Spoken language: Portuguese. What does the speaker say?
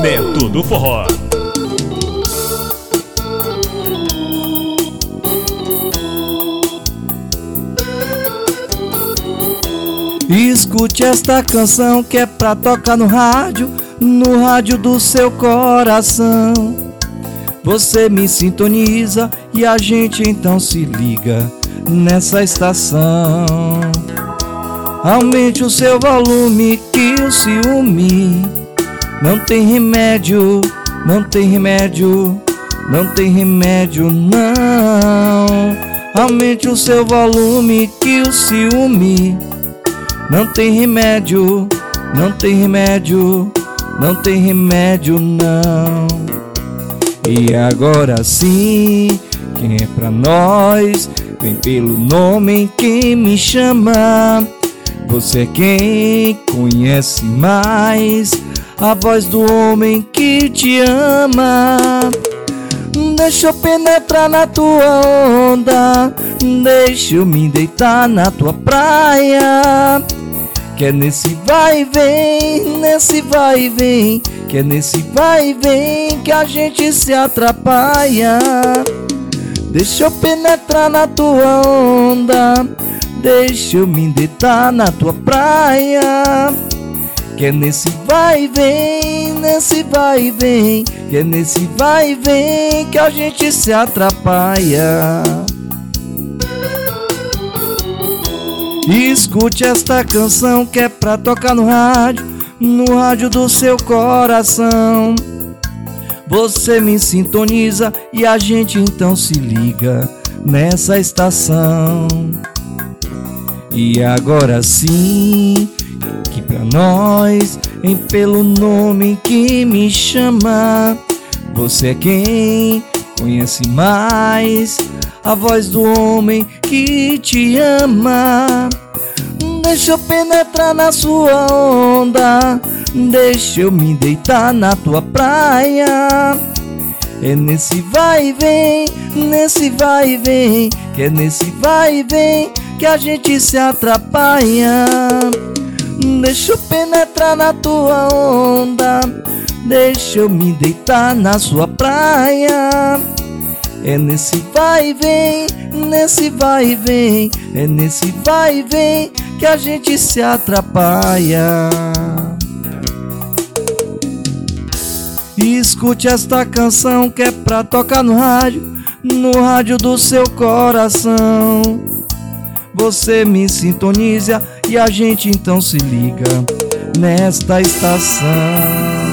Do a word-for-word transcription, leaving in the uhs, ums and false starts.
Neto do Forró. Escute esta canção que é pra tocar no rádio, no rádio do seu coração. Você me sintoniza e a gente então se liga nessa estação. Aumente o seu volume que o ciúme não tem remédio, não tem remédio, não tem remédio não. Aumente o seu volume que o ciúme não tem remédio, não tem remédio, não tem remédio não. E agora sim, quem é pra nós, vem pelo nome em quem me chama. Você é quem conhece mais a voz do homem que te ama. Deixa eu penetrar na tua onda, deixa eu me deitar na tua praia. Que é nesse vai e vem, nesse vai e vem, que é nesse vai e vem que a gente se atrapalha. Deixa eu penetrar na tua onda, deixa eu me deitar na tua praia. Que é nesse vai e vem, nesse vai e vem, que é nesse vai e vem que a gente se atrapalha. Escute esta canção que é pra tocar no rádio, no rádio do seu coração. Você me sintoniza e a gente então se liga nessa estação. E agora sim, que pra nós, em pelo nome que me chama. Você é quem conhece mais a voz do homem que te ama. Deixa eu penetrar na sua onda, deixa eu me deitar na tua praia. É nesse vai e vem, nesse vai e vem, que é nesse vai e vem que a gente se atrapalha. Deixa eu penetrar na tua onda, deixa eu me deitar na sua praia. É nesse vai e vem, nesse vai e vem, é nesse vai e vem que a gente se atrapalha. Escute esta canção que é pra tocar no rádio, no rádio do seu coração. Você me sintoniza e a gente então se liga nesta estação.